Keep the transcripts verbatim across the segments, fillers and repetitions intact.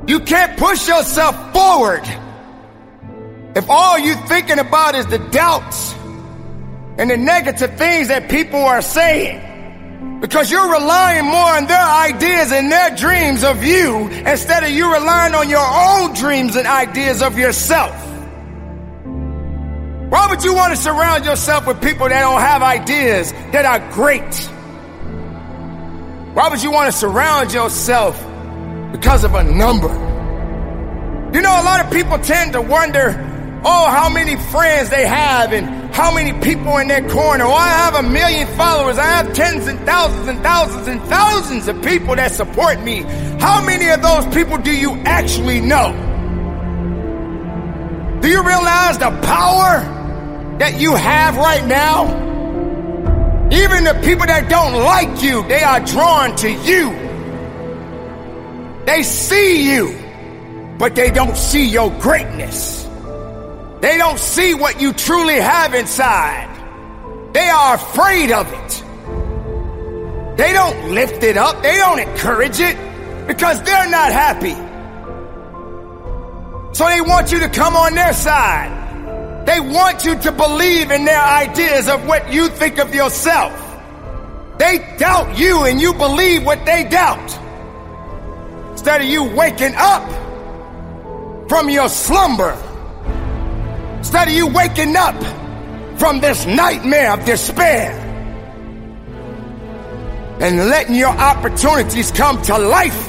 You can't push yourself forward if all you're thinking about is the doubts and the negative things that people are saying, because you're relying more on their ideas and their dreams of you instead of you relying on your own dreams and ideas of yourself. Why would you want to surround yourself with people that don't have ideas that are great? Why would you want to surround yourself because of a number? You know, a lot of people tend to wonder, oh, how many friends they have and how many people in their corner. Oh, I have a million followers. I have tens and thousands and thousands and thousands of people that support me. How many of those people do you actually know? Do you realize the power that you have right now? Even the people that don't like you, they are drawn to you. They see you, but they don't see your greatness. They don't see what you truly have inside. They are afraid of it. They don't lift it up. They don't encourage it because they're not happy. So they want you to come on their side. They want you to believe in their ideas of what you think of yourself. They doubt you and you believe what they doubt. Instead of you waking up from your slumber, instead of you waking up from this nightmare of despair and letting your opportunities come to life.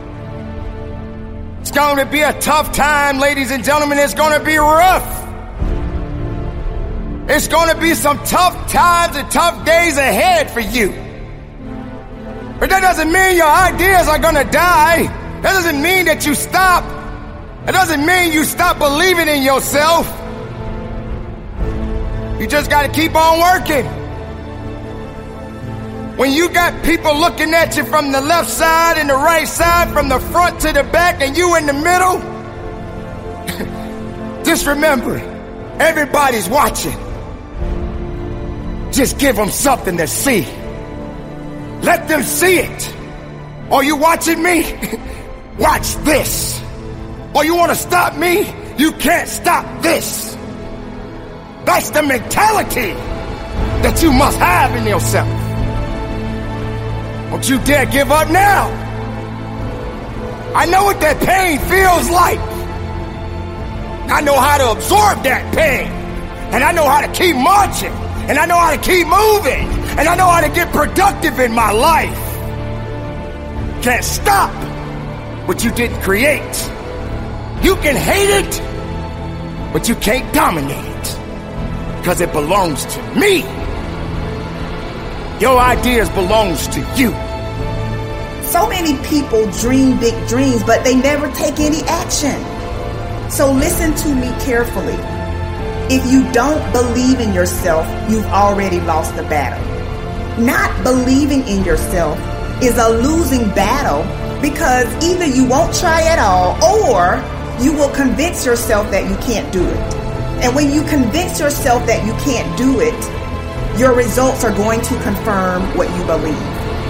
It's going to be a tough time, ladies and gentlemen. It's going to be rough. It's going to be some tough times and tough days ahead for you. But that doesn't mean your ideas are going to die. That doesn't mean that you stop. That doesn't mean you stop believing in yourself. You just got to keep on working. When you got people looking at you from the left side and the right side, from the front to the back, and you in the middle, just remember, everybody's watching. Just give them something to see. Let them see it. Or you watching me? Watch this. Or you want to stop me? You can't stop this. That's the mentality that you must have in yourself. Don't you dare give up now. I know what that pain feels like. I know how to absorb that pain. And I know how to keep marching. And I know how to keep moving. And I know how to get productive in my life. Can't stop what you didn't create. You can hate it, but you can't dominate it. Because it belongs to me. Your ideas belongs to you. So many people dream big dreams, but they never take any action. So listen to me carefully. If you don't believe in yourself, you've already lost the battle. Not believing in yourself is a losing battle because either you won't try at all or you will convince yourself that you can't do it. And when you convince yourself that you can't do it, your results are going to confirm what you believe.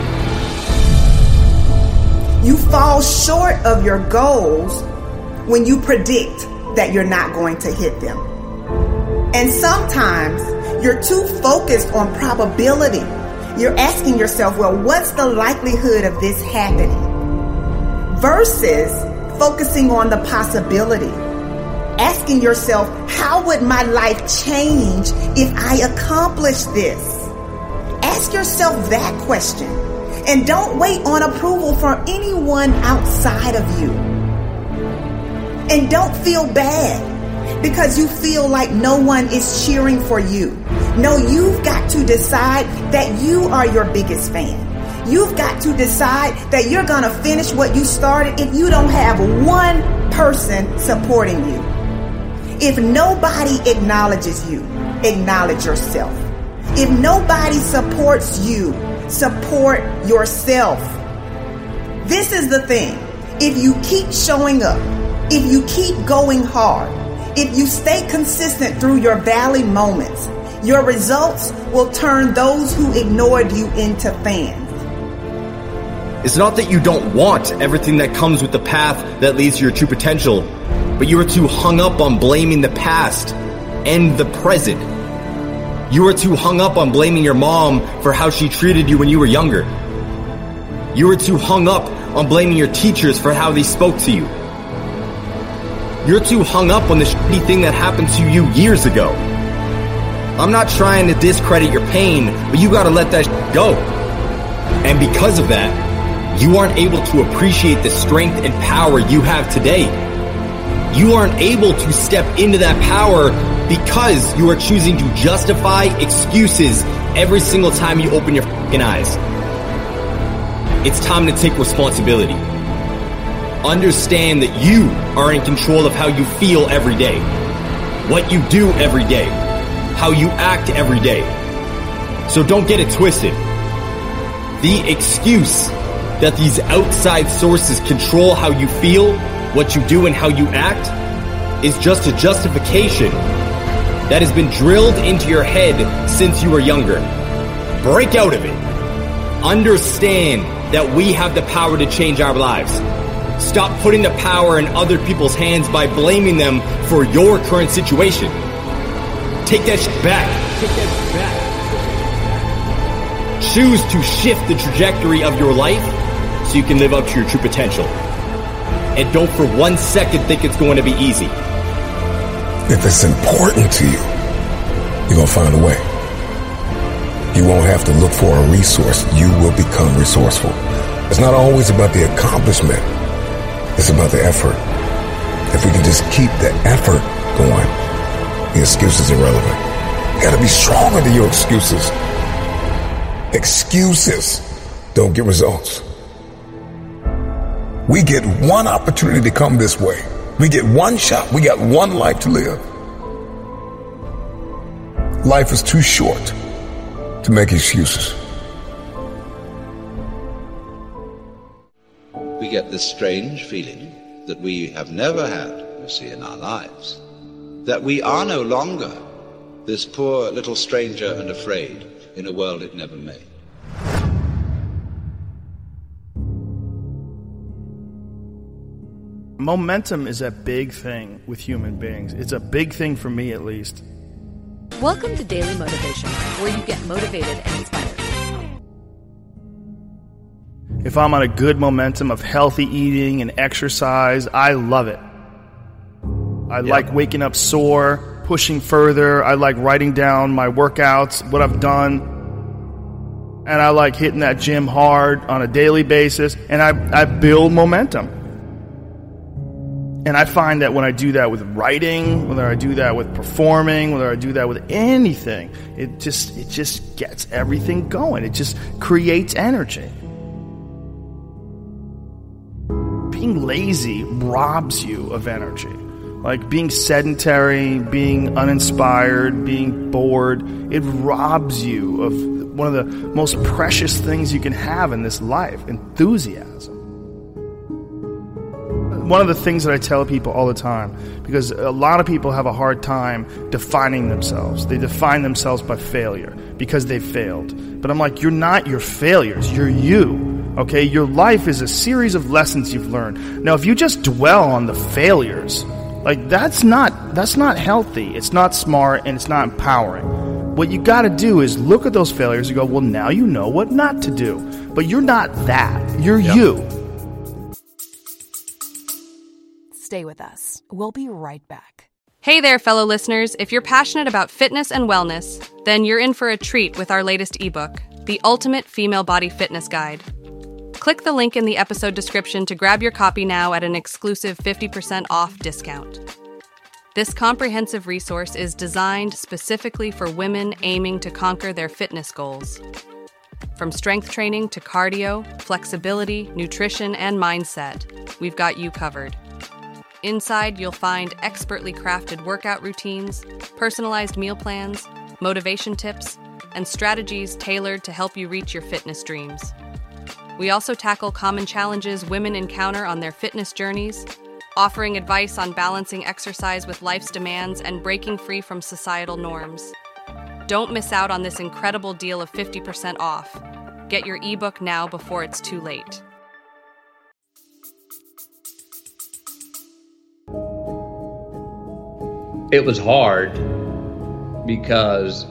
You fall short of your goals when you predict that you're not going to hit them. And sometimes you're too focused on probability. You're asking yourself, well, what's the likelihood of this happening? Versus focusing on the possibility. Asking yourself, how would my life change if I accomplish this? Ask yourself that question. And don't wait on approval from anyone outside of you. And don't feel bad because you feel like no one is cheering for you. No, you've got to decide that you are your biggest fan. You've got to decide that you're going to finish what you started if you don't have one person supporting you. If nobody acknowledges you, acknowledge yourself. If nobody supports you, support yourself. This is the thing. If you keep showing up, if you keep going hard, if you stay consistent through your valley moments, your results will turn those who ignored you into fans. It's not that you don't want everything that comes with the path that leads to your true potential, but you are too hung up on blaming the past and the present. You are too hung up on blaming your mom for how she treated you when you were younger. You are too hung up on blaming your teachers for how they spoke to you. You're too hung up on the shitty thing that happened to you years ago. I'm not trying to discredit your pain, but you gotta let that shit go. And because of that, you aren't able to appreciate the strength and power you have today. You aren't able to step into that power because you are choosing to justify excuses every single time you open your fucking eyes. It's time to take responsibility. Understand that you are in control of how you feel every day, what you do every day, how you act every day. So don't get it twisted. The excuse that these outside sources control how you feel, what you do, and how you act is just a justification that has been drilled into your head since you were younger. Break out of it. Understand that we have the power to change our lives. Stop putting the power in other people's hands by blaming them for your current situation. Take that shit back. Take that shit back. Choose to shift the trajectory of your life so you can live up to your true potential. And don't for one second think it's going to be easy. If it's important to you, you're going to find a way. You won't have to look for a resource. You will become resourceful. It's not always about the accomplishment. It's about the effort. If we can just keep the effort going, the excuse is irrelevant. You got to be stronger than your excuses. Excuses don't get results. We get one opportunity to come this way. We get one shot. We got one life to live. Life is too short to make excuses. We get this strange feeling that we have never had, you see, in our lives, that we are no longer this poor little stranger and afraid in a world it never made. Momentum is a big thing with human beings. It's a big thing for me, at least. Welcome to Daily Motivation, where you get motivated and inspired. If I'm on a good momentum of healthy eating and exercise, I love it. I yep. like waking up sore, pushing further. I like writing down my workouts, what I've done. And I like hitting that gym hard on a daily basis. And I, I build momentum. And I find that when I do that with writing, whether I do that with performing, whether I do that with anything, it just it just gets everything going. It just creates energy. Being lazy robs you of energy. Like being sedentary, being uninspired, being bored, it robs you of one of the most precious things you can have in this life, enthusiasm. One of the things that I tell people all the time, because a lot of people have a hard time defining themselves. They define themselves by failure because they failed. But I'm like, you're not your failures. You're you. Okay? Your life is a series of lessons you've learned. Now, if you just dwell on the failures, like that's not that's not healthy. It's not smart and it's not empowering. What you got to do is look at those failures and go, well, now you know what not to do. But you're not that. You're yep. you. Stay with us. We'll be right back. Hey there, fellow listeners. If you're passionate about fitness and wellness, then you're in for a treat with our latest ebook, The Ultimate Female Body Fitness Guide. Click the link in the episode description to grab your copy now at an exclusive fifty percent off discount. This comprehensive resource is designed specifically for women aiming to conquer their fitness goals. From strength training to cardio, flexibility, nutrition, and mindset, we've got you covered. Inside, you'll find expertly crafted workout routines, personalized meal plans, motivation tips, and strategies tailored to help you reach your fitness dreams. We also tackle common challenges women encounter on their fitness journeys, offering advice on balancing exercise with life's demands and breaking free from societal norms. Don't miss out on this incredible deal of fifty percent off. Get your ebook now before it's too late. it was hard because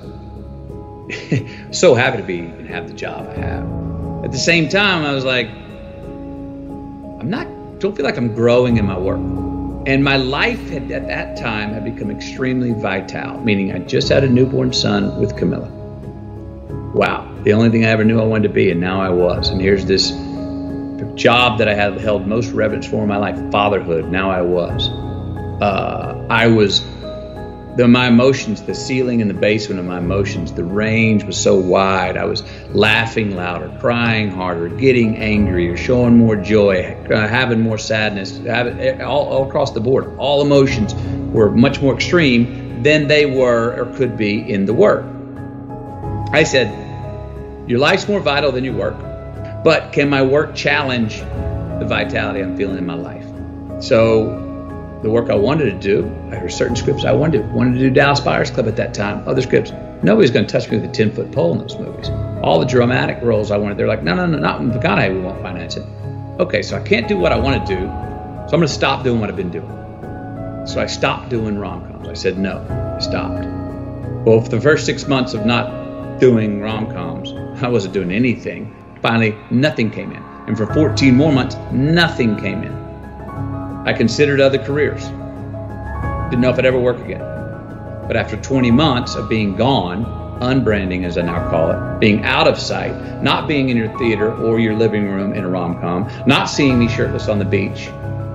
so happy to be and have the job I have. At the same time, I was like, I'm not, don't feel like I'm growing in my work. And my life had, at that time, had become extremely vital, meaning I just had a newborn son with Camilla. Wow, the only thing I ever knew I wanted to be, and now I was. And here's this job that I had held most reverence for in my life, fatherhood. Now I was. Uh, I was, the, my emotions, the ceiling and the basement of my emotions, the range was so wide. I was laughing louder, crying harder, getting angrier, showing more joy, uh, having more sadness, having, all, all across the board. All emotions were much more extreme than they were or could be in the work. I said, your life's more vital than your work, but can my work challenge the vitality I'm feeling in my life? So the work I wanted to do, there were certain scripts I wanted to, wanted to do Dallas Buyers Club at that time, other scripts. Nobody's going to touch me with a ten-foot pole in those movies. All the dramatic roles I wanted, they're like, no, no, no, not in McConaughey, we won't finance it. Okay, so I can't do what I want to do, so I'm going to stop doing what I've been doing. So I stopped doing rom-coms. I said no, I stopped. Well, for the first six months of not doing rom-coms, I wasn't doing anything. Finally, nothing came in. And for fourteen more months, nothing came in. I considered other careers. Didn't know if I'd ever work again. But after twenty months of being gone, unbranding as I now call it, being out of sight, not being in your theater or your living room in a rom-com, not seeing me shirtless on the beach,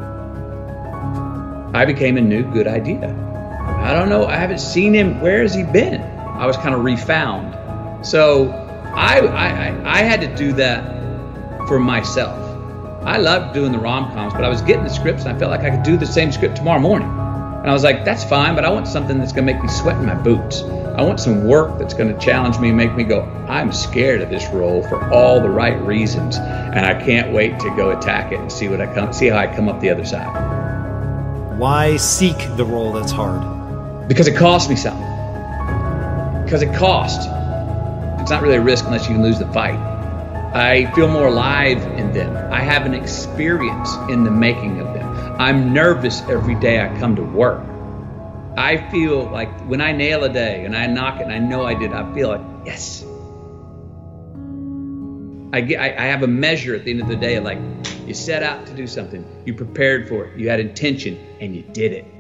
I became a new good idea. I don't know, I haven't seen him, where has he been? I was kind of refound. So I, I, I had to do that for myself. I loved doing the rom-coms, but I was getting the scripts and I felt like I could do the same script tomorrow morning. And I was like, that's fine, but I want something that's going to make me sweat in my boots. I want some work that's going to challenge me and make me go, I'm scared of this role for all the right reasons, and I can't wait to go attack it and see what I come, see how I come up the other side. Why seek the role that's hard? Because it costs me something. Because it costs. It's not really a risk unless you can lose the fight. I feel more alive in them. I have an experience in the making of them. I'm nervous every day I come to work. I feel like when I nail a day and I knock it and I know I did, I feel like, yes. I, get, I, I have a measure at the end of the day of like, you set out to do something, you prepared for it, you had intention, and you did it.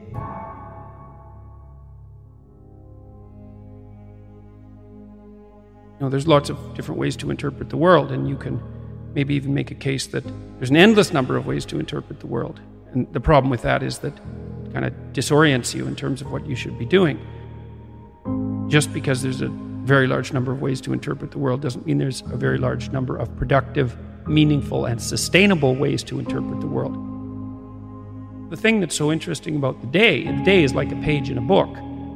You know, there's lots of different ways to interpret the world, and you can maybe even make a case that there's an endless number of ways to interpret the world. And the problem with that is that it kind of disorients you in terms of what you should be doing. Just because there's a very large number of ways to interpret the world doesn't mean there's a very large number of productive, meaningful, and sustainable ways to interpret the world. The thing that's so interesting about the day, the day is like a page in a book.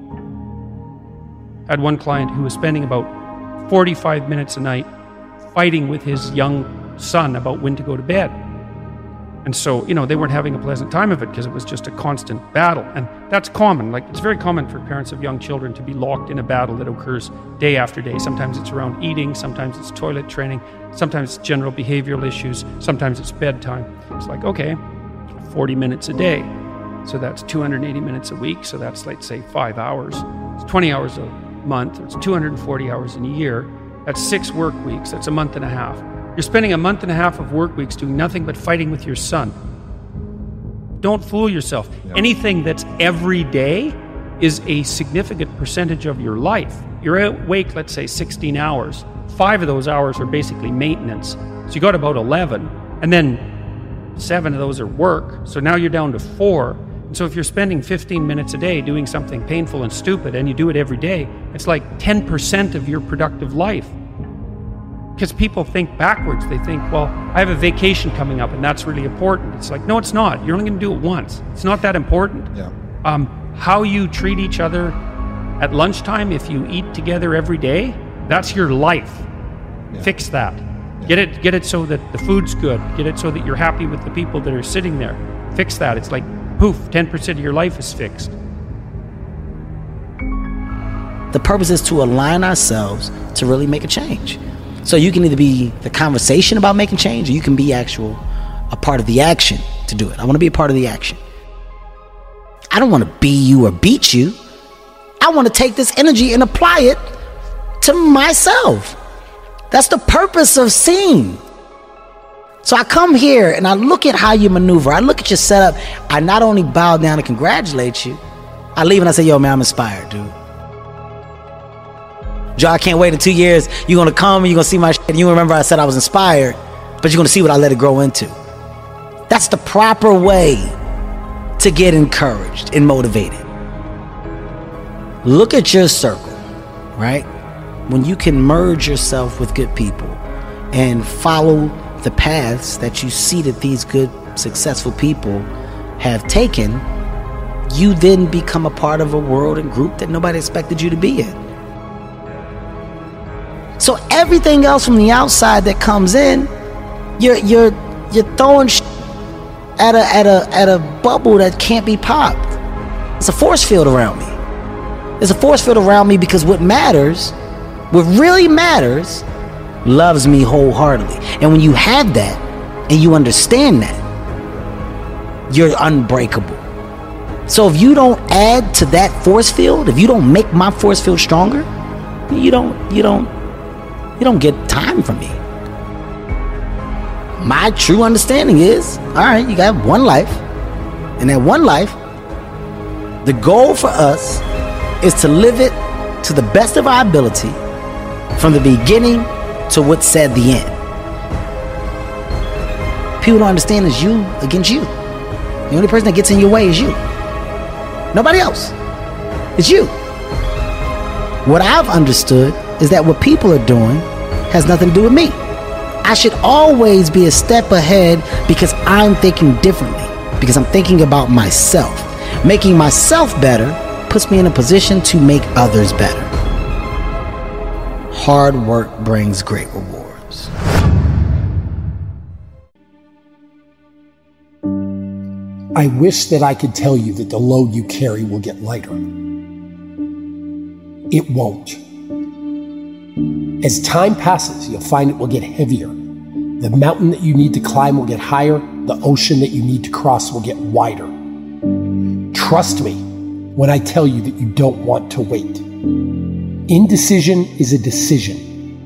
I had one client who was spending about forty-five minutes a night fighting with his young son about when to go to bed. And so, you know, they weren't having a pleasant time of it because it was just a constant battle. And that's common. Like, it's very common for parents of young children to be locked in a battle that occurs day after day. Sometimes it's around eating, sometimes it's toilet training, sometimes it's general behavioral issues, sometimes it's bedtime. It's like, okay, forty minutes a day. So that's two hundred eighty minutes a week. So that's, let's say, five hours. It's twenty hours a month. It's two hundred forty hours in a year. That's six work weeks. That's a month and a half. You're spending a month and a half of work weeks doing nothing but fighting with your son. Don't fool yourself. Yeah. Anything that's every day is a significant percentage of your life. You're awake, let's say, sixteen hours. Five of those hours are basically maintenance. So you got about eleven. And then seven of those are work. So now you're down to four. And so if you're spending fifteen minutes a day doing something painful and stupid, and you do it every day, it's like ten percent of your productive life. Because people think backwards. They think, well, I have a vacation coming up and that's really important. It's like, no, it's not. You're only going to do it once. It's not that important. Yeah. Um, how you treat each other at lunchtime, if you eat together every day, that's your life. Yeah. Fix that. Yeah. Get it, get it so that the food's good. Get it so that you're happy with the people that are sitting there. Fix that. It's like, poof, ten percent of your life is fixed. The purpose is to align ourselves to really make a change. So you can either be the conversation about making change, or you can be actual a part of the action to do it. I want to be a part of the action. I don't want to be you or beat you. I want to take this energy and apply it to myself. That's the purpose of seeing. So I come here and I look at how you maneuver. I look at your setup. I not only bow down and congratulate you, I leave and I say, yo, man, I'm inspired, dude. Joe, I can't wait in two years. You're going to come and you're going to see my shit. And you remember I said I was inspired, but you're going to see what I let it grow into. That's the proper way to get encouraged and motivated. Look at your circle, right? When you can merge yourself with good people and follow the paths that you see that these good, successful people have taken, you then become a part of a world and group that nobody expected you to be in. So everything else from the outside that comes in, you're you're you're throwing sh- at a at a at a bubble that can't be popped. It's a force field around me. There's a force field around me because what matters, what really matters, loves me wholeheartedly. And when you have that and you understand that, you're unbreakable. So if you don't add to that force field, if you don't make my force field stronger, you don't you don't you don't get time from me. My true understanding is, all right, you got one life, and that one life, the goal for us is to live it to the best of our ability from the beginning to what's said the end. People don't understand it's you against you. The only person that gets in your way is you. Nobody else. It's you. What I've understood is that what people are doing has nothing to do with me. I should always be a step ahead because I'm thinking differently, because I'm thinking about myself. Making myself better puts me in a position to make others better. Hard work brings great rewards. I wish that I could tell you that the load you carry will get lighter. It won't. As time passes, you'll find it will get heavier. The mountain that you need to climb will get higher. The ocean that you need to cross will get wider. Trust me when I tell you that you don't want to wait. Indecision is a decision.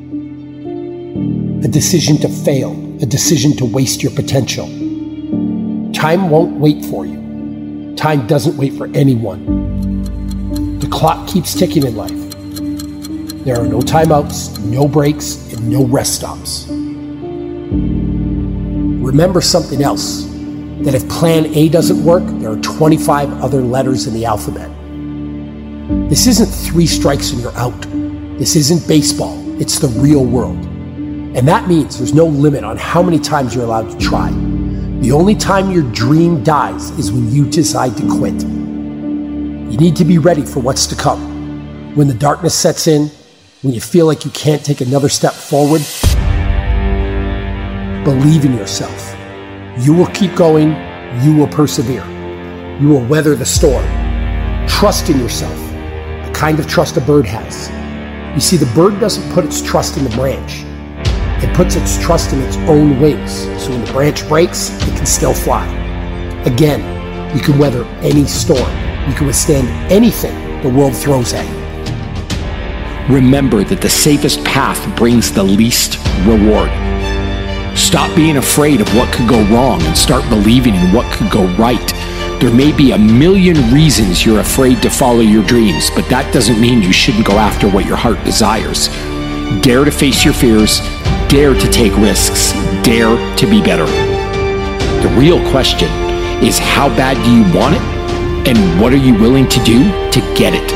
A decision to fail. A decision to waste your potential. Time won't wait for you. Time doesn't wait for anyone. The clock keeps ticking in life. There are no timeouts, no breaks, and no rest stops. Remember something else, that if plan A doesn't work, there are twenty-five other letters in the alphabet. This isn't three strikes and you're out. This isn't baseball, it's the real world. And that means there's no limit on how many times you're allowed to try. The only time your dream dies is when you decide to quit. You need to be ready for what's to come. When the darkness sets in, when you feel like you can't take another step forward, believe in yourself. You will keep going. You will persevere. You will weather the storm. Trust in yourself, the kind of trust a bird has. You see, the bird doesn't put its trust in the branch. It puts its trust in its own wings. So when the branch breaks, it can still fly. Again, you can weather any storm. You can withstand anything the world throws at you. Remember that the safest path brings the least reward. Stop being afraid of what could go wrong and start believing in what could go right. There may be a million reasons you're afraid to follow your dreams, but that doesn't mean you shouldn't go after what your heart desires. Dare to face your fears, dare to take risks, dare to be better. The real question is, how bad do you want it? And what are you willing to do to get it?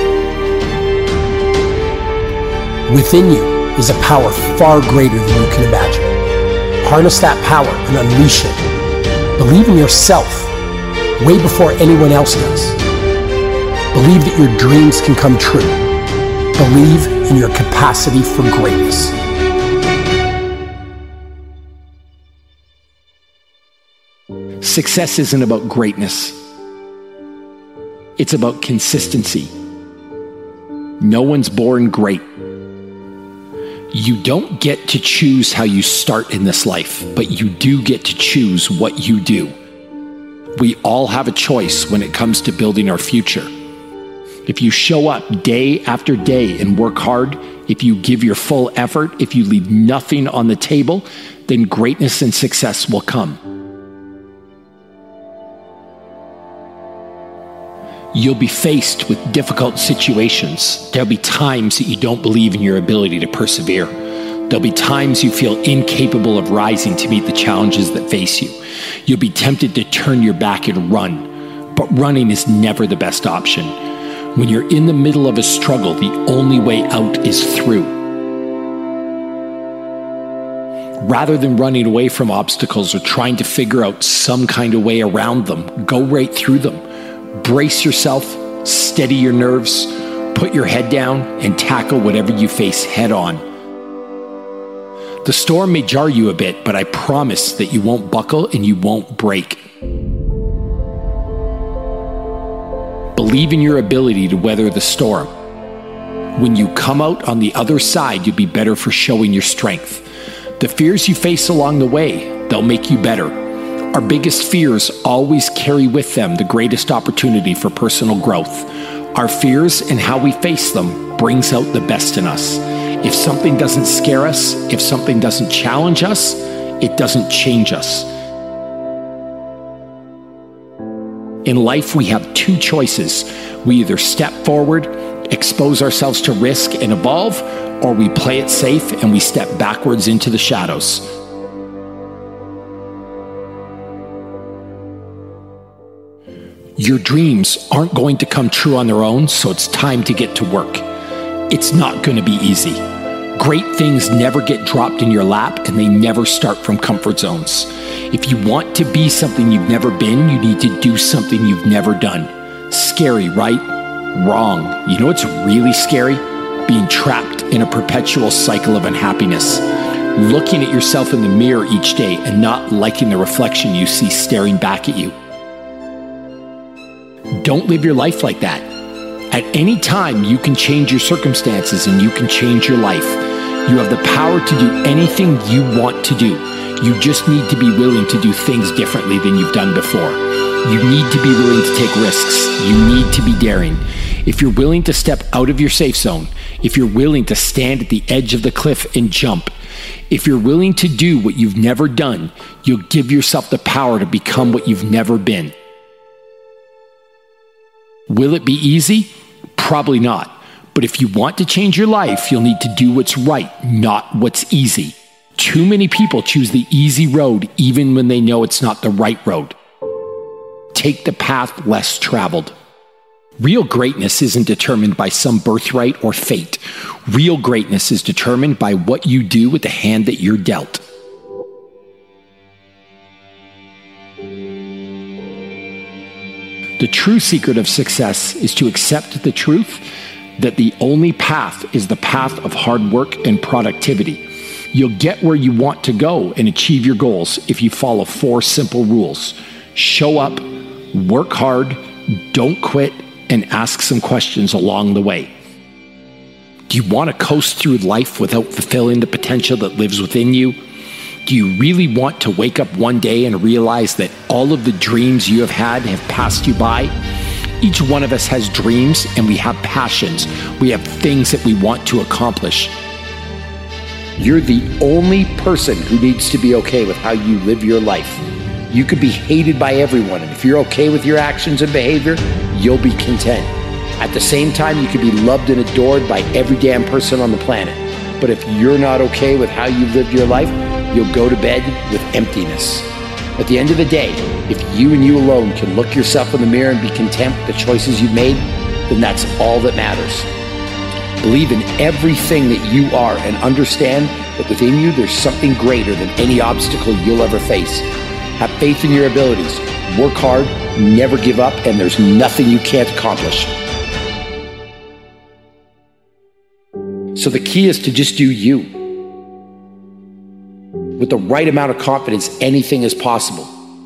Within you is a power far greater than you can imagine. Harness that power and unleash it. Believe in yourself way before anyone else does. Believe that your dreams can come true. Believe in your capacity for greatness. Success isn't about greatness. It's about consistency. No one's born great. You don't get to choose how you start in this life, but you do get to choose what you do. We all have a choice when it comes to building our future. If you show up day after day and work hard, if you give your full effort, if you leave nothing on the table, then greatness and success will come. You'll be faced with difficult situations. There'll be times that you don't believe in your ability to persevere. There'll be times you feel incapable of rising to meet the challenges that face you. You'll be tempted to turn your back and run, but running is never the best option. When you're in the middle of a struggle, the only way out is through. Rather than running away from obstacles or trying to figure out some kind of way around them, go right through them. Brace yourself, steady your nerves, put your head down, and tackle whatever you face head on. The storm may jar you a bit, but I promise that you won't buckle and you won't break. Believe in your ability to weather the storm. When you come out on the other side, you'll be better for showing your strength. The fears you face along the way, they'll make you better. Our biggest fears always carry with them the greatest opportunity for personal growth. Our fears and how we face them brings out the best in us. If something doesn't scare us, if something doesn't challenge us, it doesn't change us. In life, we have two choices. We either step forward, expose ourselves to risk and evolve, or we play it safe and we step backwards into the shadows. Your dreams aren't going to come true on their own, so it's time to get to work. It's not going to be easy. Great things never get dropped in your lap, and they never start from comfort zones. If you want to be something you've never been, you need to do something you've never done. Scary, right? Wrong. You know what's really scary? Being trapped in a perpetual cycle of unhappiness. Looking at yourself in the mirror each day and not liking the reflection you see staring back at you. Don't live your life like that. At any time, you can change your circumstances and you can change your life. You have the power to do anything you want to do. You just need to be willing to do things differently than you've done before. You need to be willing to take risks. You need to be daring. If you're willing to step out of your safe zone, if you're willing to stand at the edge of the cliff and jump, if you're willing to do what you've never done, you'll give yourself the power to become what you've never been. Will it be easy? Probably not. But if you want to change your life, you'll need to do what's right, not what's easy. Too many people choose the easy road even when they know it's not the right road. Take the path less traveled. Real greatness isn't determined by some birthright or fate. Real greatness is determined by what you do with the hand that you're dealt. The true secret of success is to accept the truth that the only path is the path of hard work and productivity. You'll get where you want to go and achieve your goals if you follow four simple rules. Show up, work hard, don't quit, and ask some questions along the way. Do you want to coast through life without fulfilling the potential that lives within you? Do you really want to wake up one day and realize that all of the dreams you have had have passed you by? Each one of us has dreams and we have passions. We have things that we want to accomplish. You're the only person who needs to be okay with how you live your life. You could be hated by everyone, and if you're okay with your actions and behavior, you'll be content. At the same time, you could be loved and adored by every damn person on the planet. But if you're not okay with how you've lived your life, you'll go to bed with emptiness. At the end of the day, if you and you alone can look yourself in the mirror and be content with the choices you've made, then that's all that matters. Believe in everything that you are and understand that within you there's something greater than any obstacle you'll ever face. Have faith in your abilities, work hard, never give up, and there's nothing you can't accomplish. So the key is to just do you. With the right amount of confidence, anything is possible.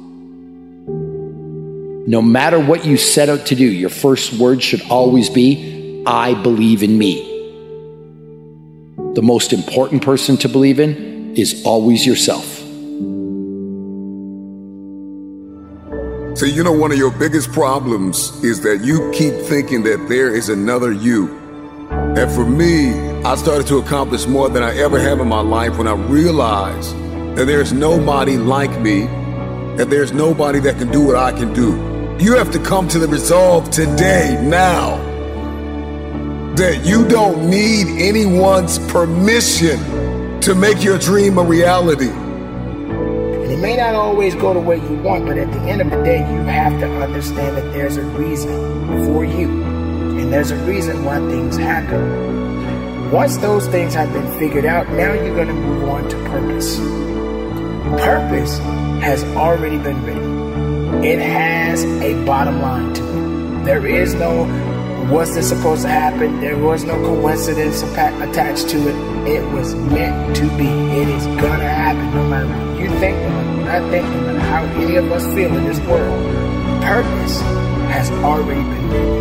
No matter what you set out to do, your first word should always be, I believe in me. The most important person to believe in is always yourself. So you know one of your biggest problems is that you keep thinking that there is another you. And for me, I started to accomplish more than I ever have in my life when I realized that there's nobody like me, that there's nobody that can do what I can do. You have to come to the resolve today, now, that you don't need anyone's permission to make your dream a reality. And it may not always go the way you want, but at the end of the day, you have to understand that there's a reason for you. And there's a reason why things happen. Once those things have been figured out, now you're going to move on to purpose. Purpose has already been written. It has a bottom line to it. There is no, was this supposed to happen? There was no coincidence attached to it. It was meant to be. It is going to happen no matter what you think, no matter what I think, no matter how any of us feel in this world. Purpose has already been written.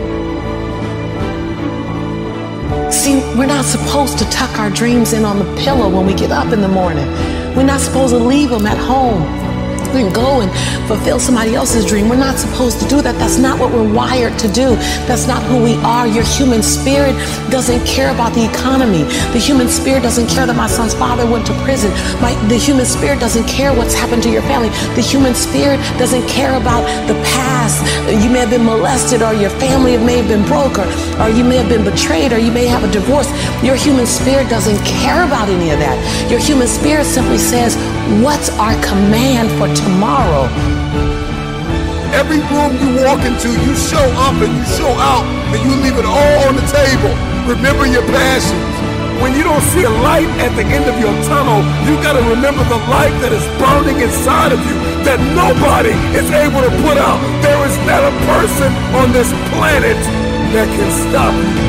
See, we're not supposed to tuck our dreams in on the pillow when we get up in the morning. We're not supposed to leave them at home and go and fulfill somebody else's dream. We're not supposed to do that. That's not what we're wired to do. That's not who we are. Your human spirit doesn't care about the economy. The human spirit doesn't care that my son's father went to prison. My, the human spirit doesn't care what's happened to your family. The human spirit doesn't care about the past. You may have been molested, or your family may have been broke, or, or you may have been betrayed, or you may have a divorce. Your human spirit doesn't care about any of that. Your human spirit simply says, what's our command for tomorrow? Every room you walk into, you show up and you show out, and you leave it all on the table. Remember your passions. When you don't see a light at the end of your tunnel, you gotta remember the light that is burning inside of you, that nobody is able to put out. There is not a person on this planet that can stop you.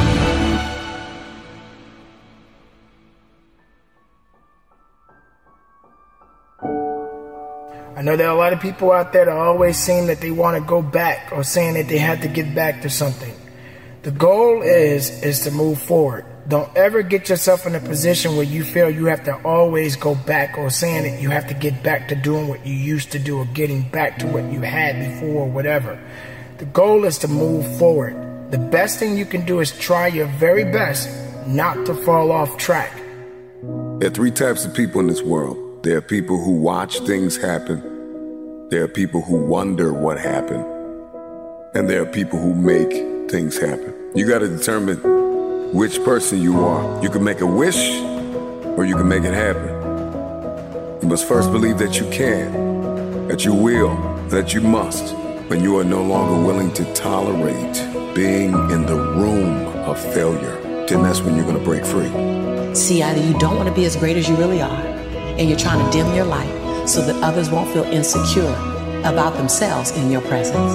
I know there are a lot of people out there that always seem that they want to go back, or saying that they have to get back to something. The goal is is to move forward. Don't ever get yourself in a position where you feel you have to always go back, or saying that you have to get back to doing what you used to do, or getting back to what you had before, or whatever. The goal is to move forward. The best thing you can do is try your very best not to fall off track. There are three types of people in this world. There are people who watch things happen. There are people who wonder what happened. And there are people who make things happen. You got to determine which person you are. You can make a wish, or you can make it happen. You must first believe that you can, that you will, that you must. When you are no longer willing to tolerate being in the room of failure, then that's when you're going to break free. See, either you don't want to be as great as you really are, and you're trying to dim your light so that others won't feel insecure about themselves in your presence.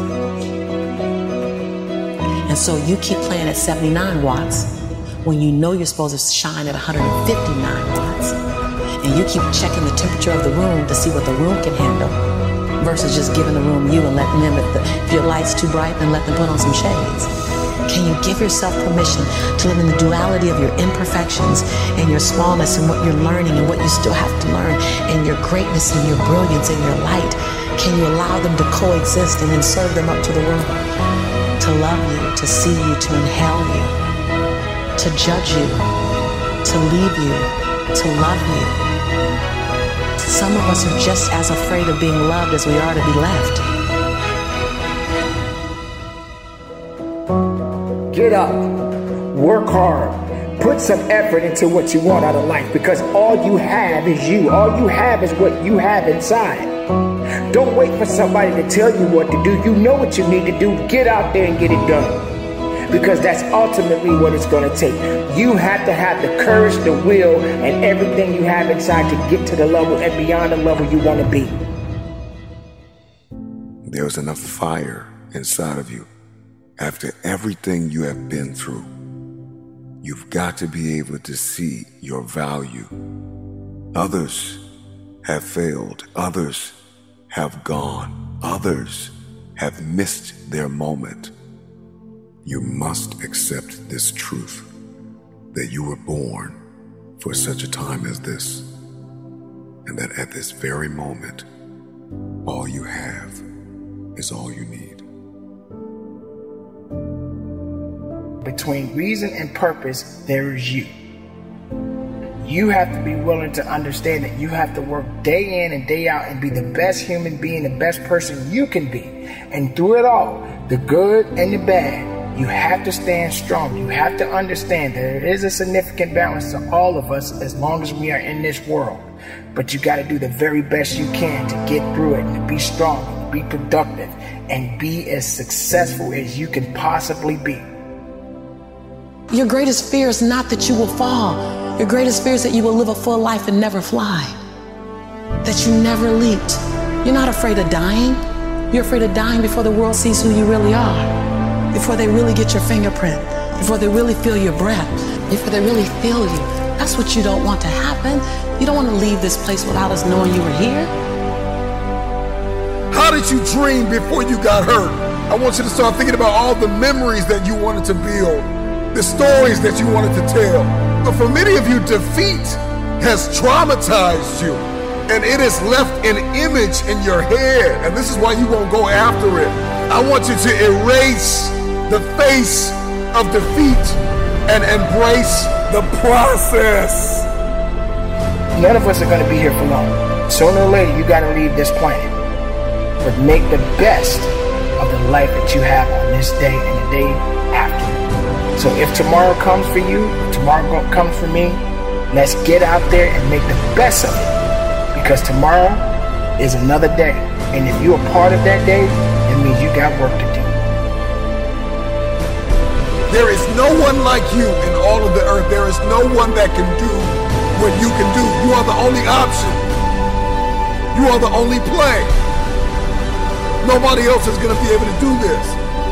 And so you keep playing at seventy-nine watts when you know you're supposed to shine at one hundred fifty-nine watts. And you keep checking the temperature of the room to see what the room can handle, versus just giving the room you and letting them, if, the, if your light's too bright, then let them put on some shades. Can you give yourself permission to live in the duality of your imperfections and your smallness and what you're learning and what you still have to learn, and your greatness and your brilliance and your light? Can you allow them to coexist and then serve them up to the world? To love you, to see you, to inhale you, to judge you, to leave you, to love you. Some of us are just as afraid of being loved as we are to be left. Get up, work hard, put some effort into what you want out of life, because all you have is you. All you have is what you have inside. Don't wait for somebody to tell you what to do. You know what you need to do. Get out there and get it done, because that's ultimately what it's going to take. You have to have the courage, the will, and everything you have inside to get to the level and beyond the level you want to be. There's enough fire inside of you. After everything you have been through, you've got to be able to see your value. Others have failed. Others have gone. Others have missed their moment. You must accept this truth, that you were born for such a time as this, and that at this very moment, all you have is all you need. Between reason and purpose, there is you. You have to be willing to understand that you have to work day in and day out and be the best human being, the best person you can be. And through it all, the good and the bad, you have to stand strong. You have to understand that there is a significant balance to all of us as long as we are in this world. But you got to do the very best you can to get through it and to be strong, and be productive, and be as successful as you can possibly be. Your greatest fear is not that you will fall. Your greatest fear is that you will live a full life and never fly. That you never leaped. You're not afraid of dying. You're afraid of dying before the world sees who you really are. Before they really get your fingerprint. Before they really feel your breath. Before they really feel you. That's what you don't want to happen. You don't want to leave this place without us knowing you were here. How did you dream before you got hurt? I want you to start thinking about all the memories that you wanted to build. The stories that you wanted to tell. But for many of you, defeat has traumatized you, and it has left an image in your head, and this is why you won't go after it. I want you to erase the face of defeat and embrace the process. None of us are going to be here for long. Sooner or later, you got to leave this planet. But make the best of the life that you have on this day and the day after. So if tomorrow comes for you, if tomorrow comes for me, let's get out there and make the best of it. Because tomorrow is another day. And if you're a part of that day, it means you got work to do. There is no one like you in all of the earth. There is no one that can do what you can do. You are the only option. You are the only play. Nobody else is going to be able to do this.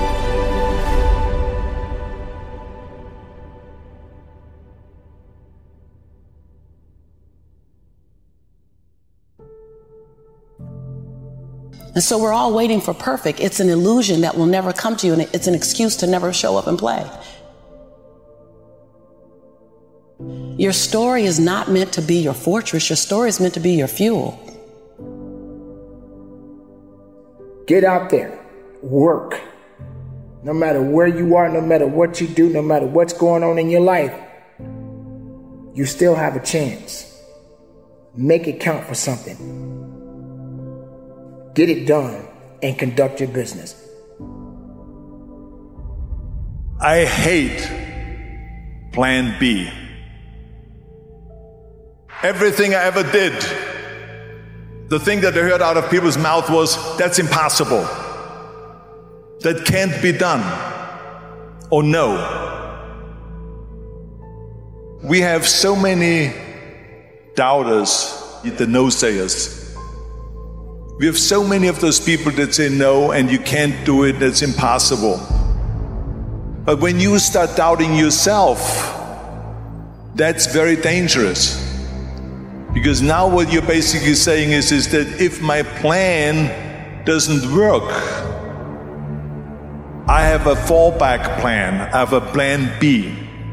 And so we're all waiting for perfect. It's an illusion that will never come to you, and it's an excuse to never show up and play. Your story is not meant to be your fortress. Your story is meant to be your fuel. Get out there. Work. No matter where you are, no matter what you do, no matter what's going on in your life, you still have a chance. Make it count for something. Get it done and conduct your business. I hate Plan B. Everything I ever did, the thing that I heard out of people's mouth was, that's impossible. That can't be done. Or no. We have so many doubters, the no-sayers. We have so many of those people that say no and you can't do it, that's impossible. But when you start doubting yourself, that's very dangerous. Because now what you're basically saying is, is that if my plan doesn't work, I have a fallback plan, I have a plan B.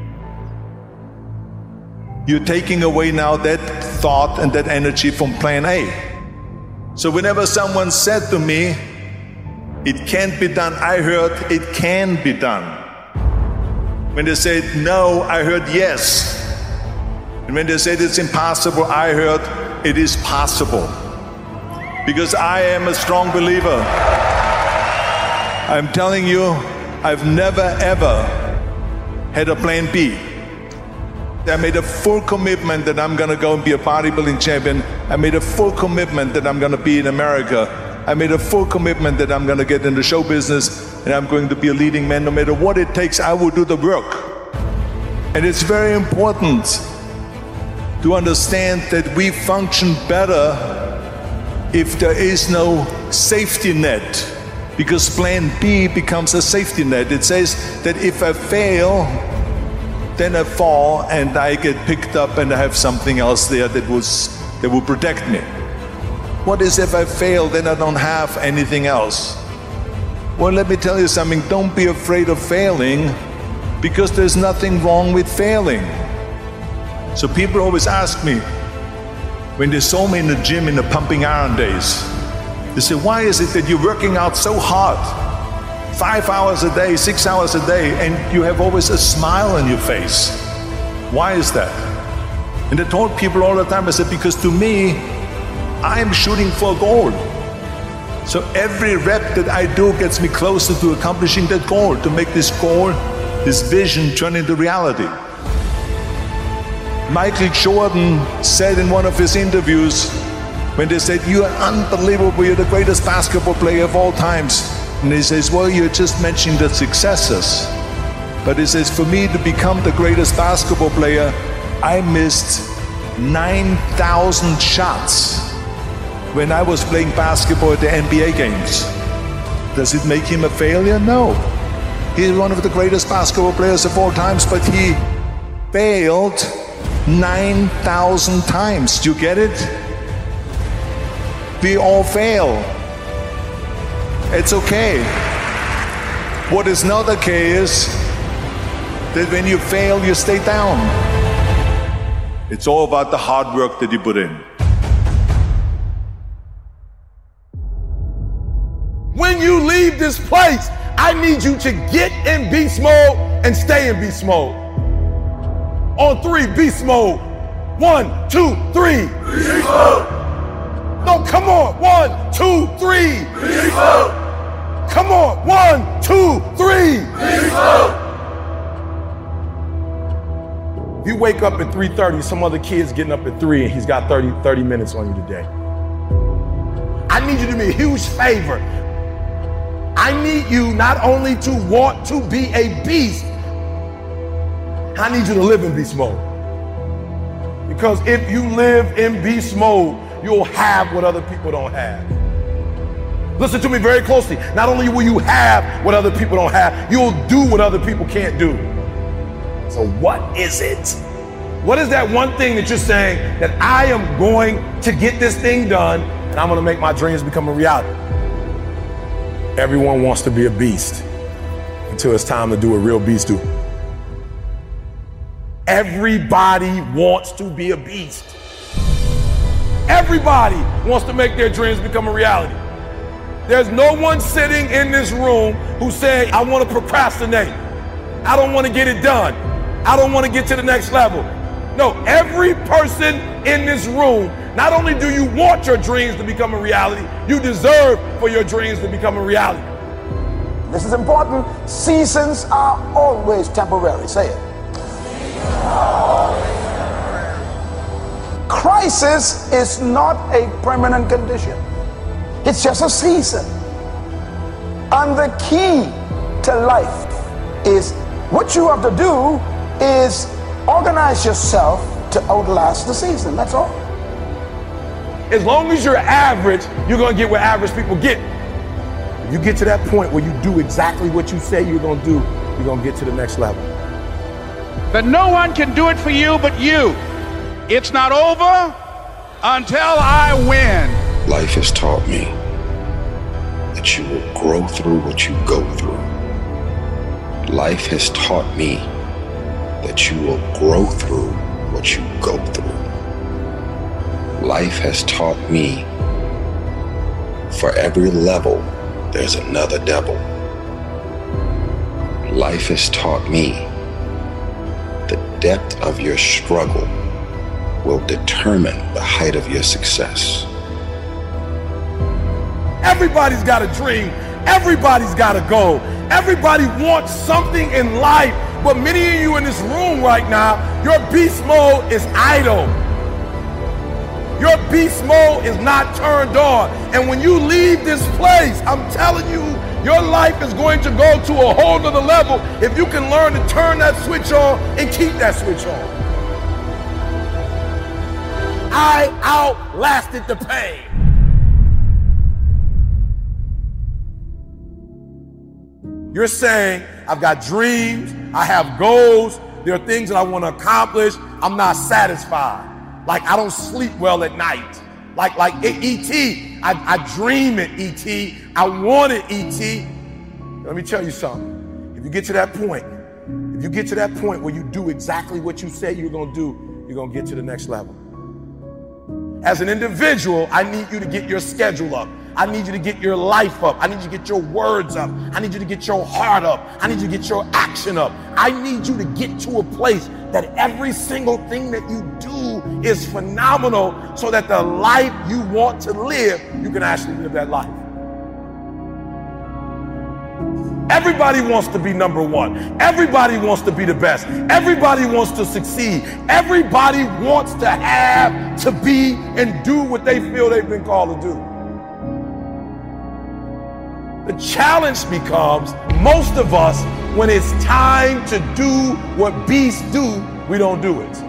You're taking away now that thought and that energy from plan A. So whenever someone said to me, it can't be done, I heard it can be done. When they said no, I heard yes. And when they said it's impossible, I heard it is possible. Because I am a strong believer. I'm telling you, I've never ever had a plan B. I made a full commitment that I'm gonna go and be a bodybuilding champion. I made a full commitment that I'm gonna be in America. I made a full commitment that I'm gonna get in the show business and I'm going to be a leading man. No matter what it takes, I will do the work. And it's very important to understand that we function better if there is no safety net. Because plan B becomes a safety net. It says that if I fail, then I fall and I get picked up and I have something else there that was that will protect me. What is if I fail, then I don't have anything else? Well, let me tell you something, don't be afraid of failing, because there's nothing wrong with failing. So people always ask me, when they saw me in the gym in the pumping iron days, They say, why is it that you're working out so hard? Five hours a day, six hours a day, and you have always a smile on your face. Why is that? And I told people all the time, I said, because to me, I'm shooting for a goal. So every rep that I do gets me closer to accomplishing that goal, to make this goal, this vision turn into reality. Michael Jordan said in one of his interviews, when they said, you are unbelievable, you're the greatest basketball player of all times. And he says, well, you're just mentioning the successes. But he says, for me to become the greatest basketball player, I missed nine thousand shots when I was playing basketball at the N B A games. Does it make him a failure? No. He's one of the greatest basketball players of all times, but he failed nine thousand times. Do you get it? We all fail. It's okay. What is not okay is that when you fail, you stay down. It's all about the hard work that you put in. When you leave this place, I need you to get in beast mode and stay in beast mode. On three, beast mode. One, two, three. Beast mode. No, come on. One, two, three. Beast mode. Come on. One, two, three. Beast mode. If you wake up at three thirty, some other kid's getting up at three and he's got thirty, thirty minutes on you today. I need you to do me a huge favor. I need you not only to want to be a beast, I need you to live in beast mode. Because if you live in beast mode, you'll have what other people don't have. Listen to me very closely. Not only will you have what other people don't have, you'll do what other people can't do. So what is it? What is that one thing that you're saying that I am going to get this thing done and I'm going to make my dreams become a reality? Everyone wants to be a beast until it's time to do what real beasts do. Everybody wants to be a beast. Everybody wants to make their dreams become a reality. There's no one sitting in this room who's saying, I want to procrastinate. I don't want to get it done. I don't want to get to the next level. No, every person in this room, not only do you want your dreams to become a reality, you deserve for your dreams to become a reality. This is important. Seasons are always temporary. Say it. Crisis is not a permanent condition. It's just a season. And the key to life is what you have to do is organize yourself to outlast the season. That's all. As long as you're average, you're going to get what average people get. If you get to that point where you do exactly what you say you're going to do, you're going to get to the next level. That no one can do it for you but you. It's not over until I win. Life has taught me that you will grow through what you go through. Life has taught me that you will grow through what you go through. Life has taught me for every level, there's another devil. Life has taught me the depth of your struggle will determine the height of your success. Everybody's got a dream. Everybody's got a goal. Everybody wants something in life, but many of you in this room right now, your beast mode is idle. Your beast mode is not turned on. And when you leave this place, I'm telling you, your life is going to go to a whole nother level if you can learn to turn that switch on and keep that switch on. I outlasted the pain. You're saying, I've got dreams, I have goals, there are things that I want to accomplish, I'm not satisfied. Like I don't sleep well at night. Like like E T, I, I dream it, E T, I want it, E T. Let me tell you something. If you get to that point, if you get to that point where you do exactly what you say you're going to do, you're going to get to the next level. As an individual, I need you to get your schedule up. I need you to get your life up. I need you to get your words up. I need you to get your heart up. I need you to get your action up. I need you to get to a place that every single thing that you do is phenomenal so that the life you want to live, you can actually live that life. Everybody wants to be number one. Everybody wants to be the best. Everybody wants to succeed. Everybody wants to have, to be, and do what they feel they've been called to do. The challenge becomes, most of us, when it's time to do what beasts do, we don't do it.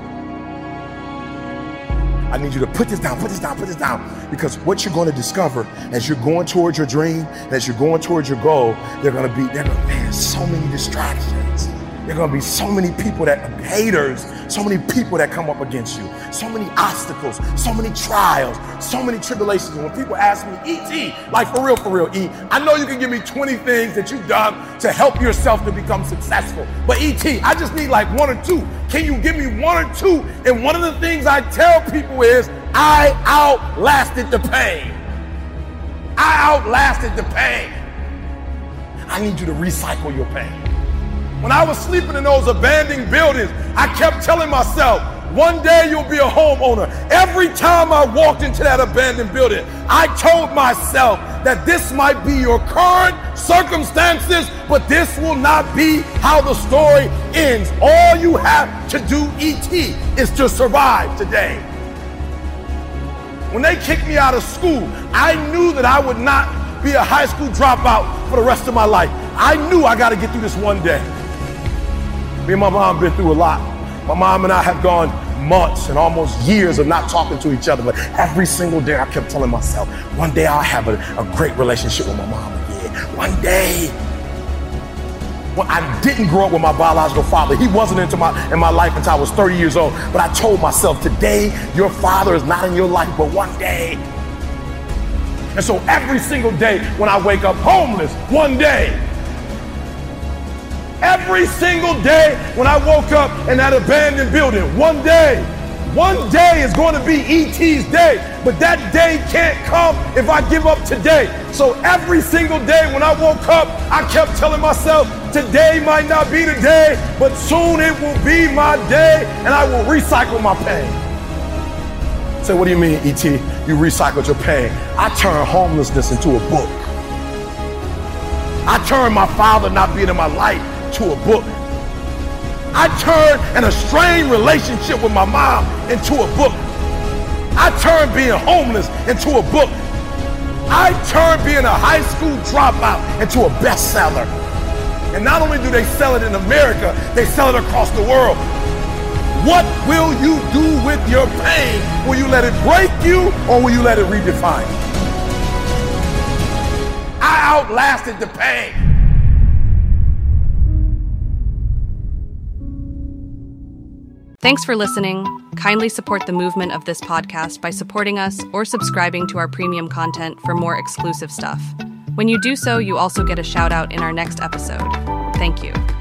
I need you to put this down, put this down, put this down. Because what you're going to discover as you're going towards your dream, as you're going towards your goal, they're going to be, they're going to, man, so many distractions. There are going to be so many people that, haters, so many people that come up against you, so many obstacles, so many trials, so many tribulations. And when people ask me, E T, like for real, for real, E, I know you can give me twenty things that you've done to help yourself to become successful. But E T, I just need like one or two. Can you give me one or two? And one of the things I tell people is, I outlasted the pain. I outlasted the pain. I need you to recycle your pain. When I was sleeping in those abandoned buildings, I kept telling myself, one day you'll be a homeowner. Every time I walked into that abandoned building, I told myself that this might be your current circumstances, but this will not be how the story ends. All you have to do, E T, is to survive today. When they kicked me out of school, I knew that I would not be a high school dropout for the rest of my life. I knew I got to get through this one day. Me and my mom been through a lot. My mom and I have gone months and almost years of not talking to each other, but every single day I kept telling myself, one day I'll have a, a great relationship with my mom again. One day. Well, I didn't grow up with my biological father. He wasn't into my in my life until I was thirty years old. But I told myself, today your father is not in your life, but one day. And so every single day when I wake up homeless, one day. Every single day when I woke up in that abandoned building, one day, one day is going to be E T's day, but that day can't come if I give up today. So every single day when I woke up, I kept telling myself, today might not be the day, but soon it will be my day and I will recycle my pain. So what do you mean, E T? You recycled your pain? I turned homelessness into a book. I turned my father not being in my life to a book. I turned an estranged relationship with my mom into a book. I turned being homeless into a book. I turned being a high school dropout into a bestseller. And not only do they sell it in America, they sell it across the world. What will you do with your pain? Will you let it break you or will you let it redefine you? I outlasted the pain. Thanks for listening. Kindly support the movement of this podcast by supporting us or subscribing to our premium content for more exclusive stuff. When you do so, you also get a shout out in our next episode. Thank you.